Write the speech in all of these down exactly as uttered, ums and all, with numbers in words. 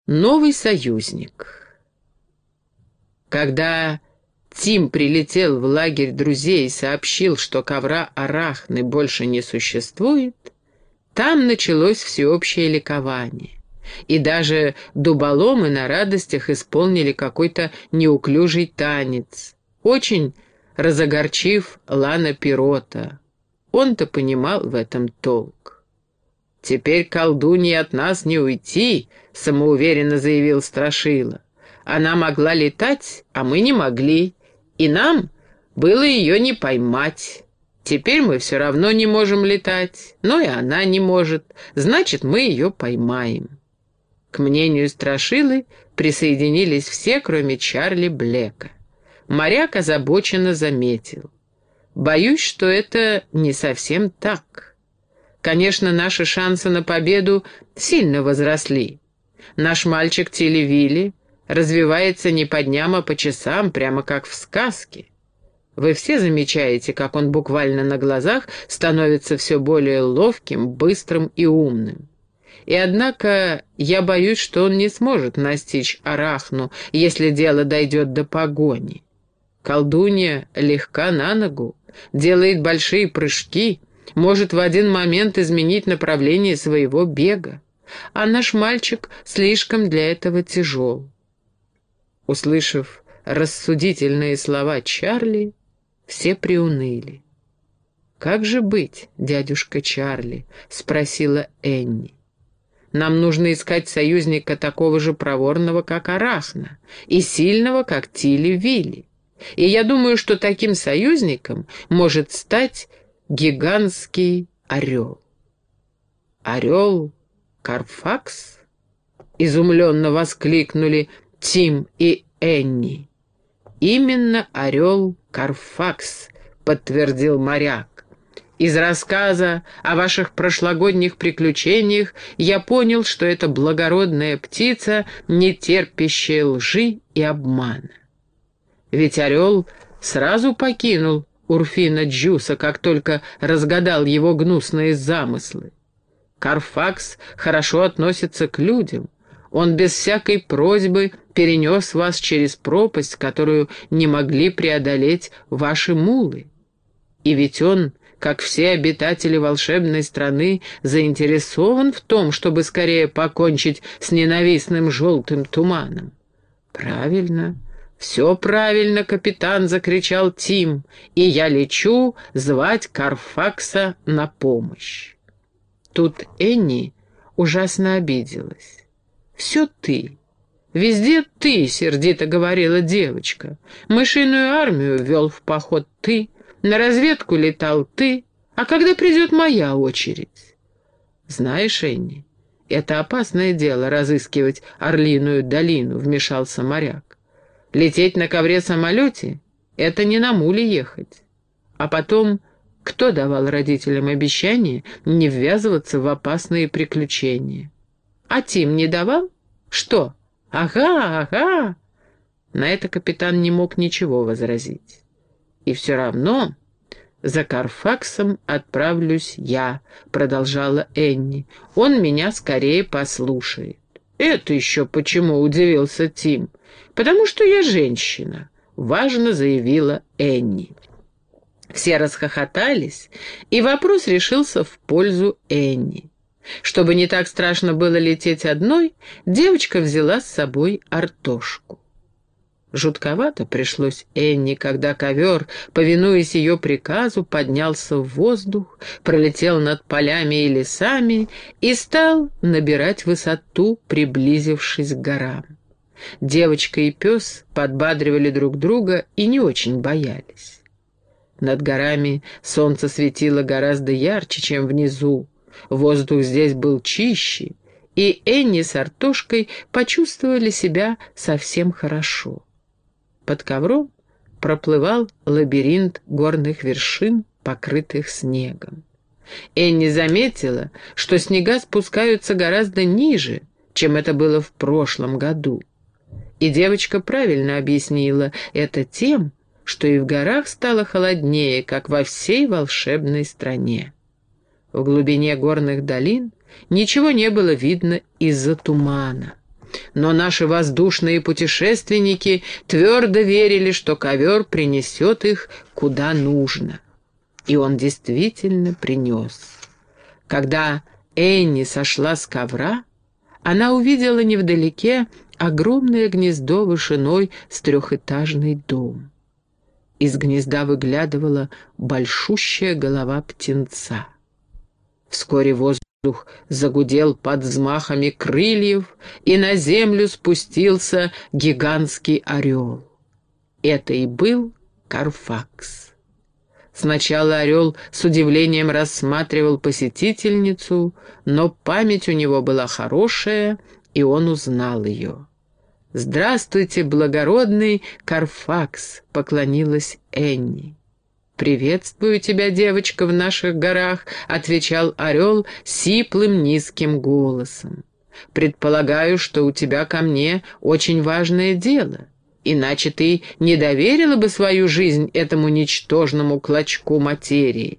Новый союзник. Когда Тим прилетел в лагерь друзей и сообщил, что ковра Арахны больше не существует, там началось всеобщее ликование. И даже дуболомы на радостях исполнили какой-то неуклюжий танец, очень разогорчив Лана Пирота. Он-то понимал в этом толк. «Теперь колдунье от нас не уйти», — самоуверенно заявил Страшила. «Она могла летать, а мы не могли, и нам было ее не поймать. Теперь мы все равно не можем летать, но и она не может, значит, мы ее поймаем». К мнению Страшилы присоединились все, кроме Чарли Блека. Моряк озабоченно заметил: «Боюсь, что это не совсем так. Конечно, наши шансы на победу сильно возросли. Наш мальчик Тилли-Вилли развивается не по дням, а по часам, прямо как в сказке. Вы все замечаете, как он буквально на глазах становится все более ловким, быстрым и умным. И однако я боюсь, что он не сможет настичь Арахну, если дело дойдет до погони. Колдунья легка на ногу, делает большие прыжки, может в один момент изменить направление своего бега, а наш мальчик слишком для этого тяжел». Услышав рассудительные слова Чарли, все приуныли. «Как же быть, дядюшка Чарли?» — спросила Энни. «Нам нужно искать союзника такого же проворного, как Арахна, и сильного, как Тилли-Вилли. И я думаю, что таким союзником может стать гигантский орел». «Орел Карфакс?» — изумленно воскликнули Тим и Энни. «Именно орел Карфакс», — подтвердил моряк. «Из рассказа о ваших прошлогодних приключениях я понял, что это благородная птица, не терпящая лжи и обмана. Ведь орел сразу покинул Урфина Джуса, как только разгадал его гнусные замыслы. Карфакс хорошо относится к людям. Он без всякой просьбы перенес вас через пропасть, которую не могли преодолеть ваши мулы. И ведь он, как все обитатели волшебной страны, заинтересован в том, чтобы скорее покончить с ненавистным желтым туманом». «Правильно, все правильно, капитан», — закричал Тим, «и я лечу звать Карфакса на помощь». Тут Энни ужасно обиделась. «Все ты, везде ты», — сердито говорила девочка. «Мышиную армию вел в поход ты, на разведку летал ты, а когда придет моя очередь?» «Знаешь, Энни, это опасное дело — разыскивать Орлиную долину», — вмешался моряк. «Лететь на ковре-самолете — это не на муле ехать. А потом, кто давал родителям обещание не ввязываться в опасные приключения? А Тим не давал? Что? Ага, ага!» На это капитан не мог ничего возразить. «И все равно за Карфаксом отправлюсь я», — продолжала Энни. «Он меня скорее послушает». «Это еще почему?» — удивился Тим. «Потому что я женщина», — важно заявила Энни. Все расхохотались, и вопрос решился в пользу Энни. Чтобы не так страшно было лететь одной, девочка взяла с собой Артошку. Жутковато пришлось Энни, когда ковер, повинуясь ее приказу, поднялся в воздух, пролетел над полями и лесами и стал набирать высоту, приблизившись к горам. Девочка и пес подбадривали друг друга и не очень боялись. Над горами солнце светило гораздо ярче, чем внизу. Воздух здесь был чище, и Энни с Артошкой почувствовали себя совсем хорошо. Под ковром проплывал лабиринт горных вершин, покрытых снегом. Энни заметила, что снега спускаются гораздо ниже, чем это было в прошлом году. И девочка правильно объяснила это тем, что и в горах стало холоднее, как во всей волшебной стране. В глубине горных долин ничего не было видно из-за тумана. Но наши воздушные путешественники твердо верили, что ковер принесет их куда нужно. И он действительно принес. Когда Энни сошла с ковра, она увидела невдалеке огромное гнездо вышиной с трехэтажный дом. Из гнезда выглядывала большущая голова птенца. Вскоре воздух загудел под взмахами крыльев, и на землю спустился гигантский орел. Это и был Карфакс. Сначала орел с удивлением рассматривал посетительницу, но память у него была хорошая, и он узнал ее. «Здравствуйте, благородный Карфакс!» — поклонилась Энни. «Приветствую тебя, девочка, в наших горах», — отвечал орел сиплым низким голосом. «Предполагаю, что у тебя ко мне очень важное дело, иначе ты не доверила бы свою жизнь этому ничтожному клочку материи».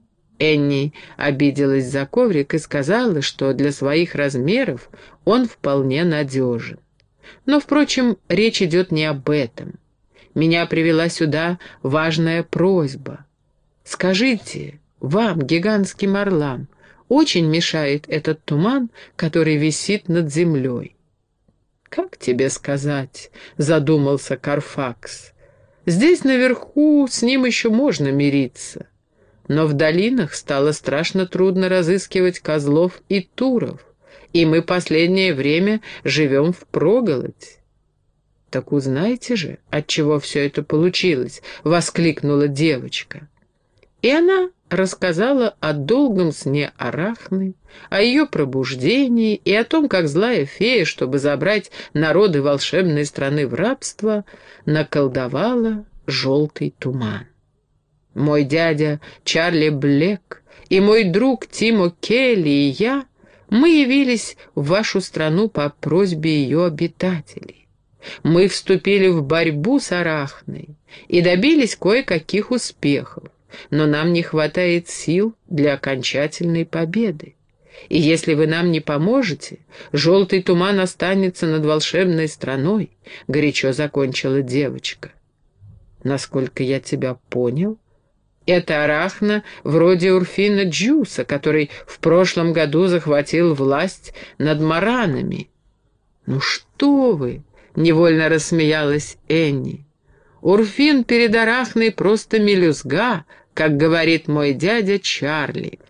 Энни обиделась за коврик и сказала, что для своих размеров он вполне надежен. Но, впрочем, речь идет не об этом. Меня привела сюда важная просьба. Скажите, вам, гигантским орлам, очень мешает этот туман, который висит над землей? «Как тебе сказать?» — задумался Карфакс. «Здесь наверху с ним еще можно мириться. Но в долинах стало страшно трудно разыскивать козлов и туров, и мы последнее время живем впроголодь». «Так узнайте же, отчего все это получилось», — воскликнула девочка. И она рассказала о долгом сне Арахны, о ее пробуждении и о том, как злая фея, чтобы забрать народы волшебной страны в рабство, наколдовала желтый туман. Мой дядя Чарли Блек и мой друг Тимо Келли и я, мы явились в вашу страну по просьбе ее обитателей. Мы вступили в борьбу с Арахной и добились кое-каких успехов, но нам не хватает сил для окончательной победы. И если вы нам не поможете, желтый туман останется над волшебной страной», — горячо закончила девочка. «Насколько я тебя понял, это Арахна вроде Урфина Джуса, который в прошлом году захватил власть над маранами». «Ну что вы!» — невольно рассмеялась Энни. «Урфин перед Арахной просто мелюзга, как говорит мой дядя Чарли.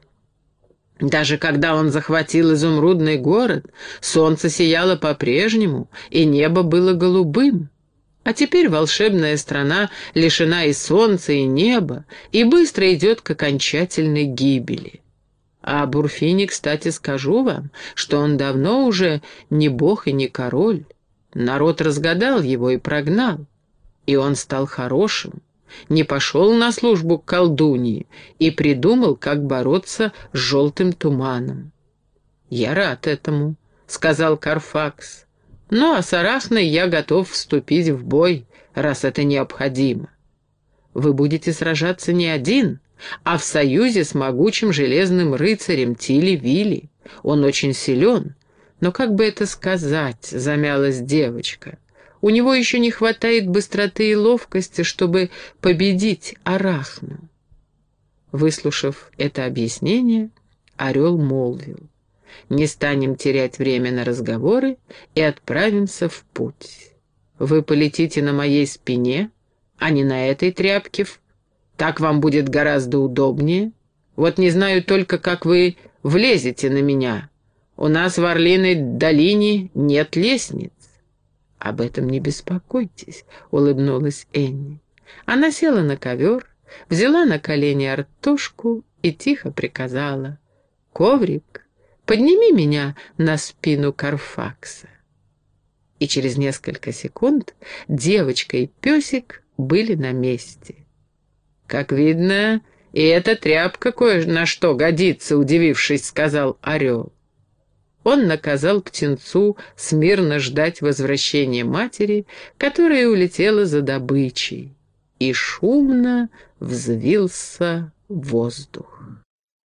Даже когда он захватил изумрудный город, солнце сияло по-прежнему, и небо было голубым. А теперь волшебная страна лишена и солнца, и неба, и быстро идет к окончательной гибели. А об Урфине, кстати, скажу вам, что он давно уже не бог и не король. Народ разгадал его и прогнал, и он стал хорошим, не пошел на службу к колдуньи и придумал, как бороться с желтым туманом». «Я рад этому», — сказал Карфакс. «Ну, а с Арахной я готов вступить в бой, раз это необходимо. Вы будете сражаться не один, а в союзе с могучим железным рыцарем Тили-Вили. Он очень силен, но как бы это сказать?» — замялась девочка. «У него еще не хватает быстроты и ловкости, чтобы победить Арахну». Выслушав это объяснение, орел молвил: «Не станем терять время на разговоры и отправимся в путь. Вы полетите на моей спине, а не на этой тряпке. Так вам будет гораздо удобнее. Вот не знаю только, как вы влезете на меня. У нас в Орлиной долине нет лестниц». «Об этом не беспокойтесь», — улыбнулась Энни. Она села на ковер, взяла на колени Артошку и тихо приказала: «Коврик, подними меня на спину Карфакса». И через несколько секунд девочка и песик были на месте. «Как видно, и эта тряпка кое на что годится», — удивившись, сказал орел. Он наказал птенцу смирно ждать возвращения матери, которая улетела за добычей, и шумно взвился воздух.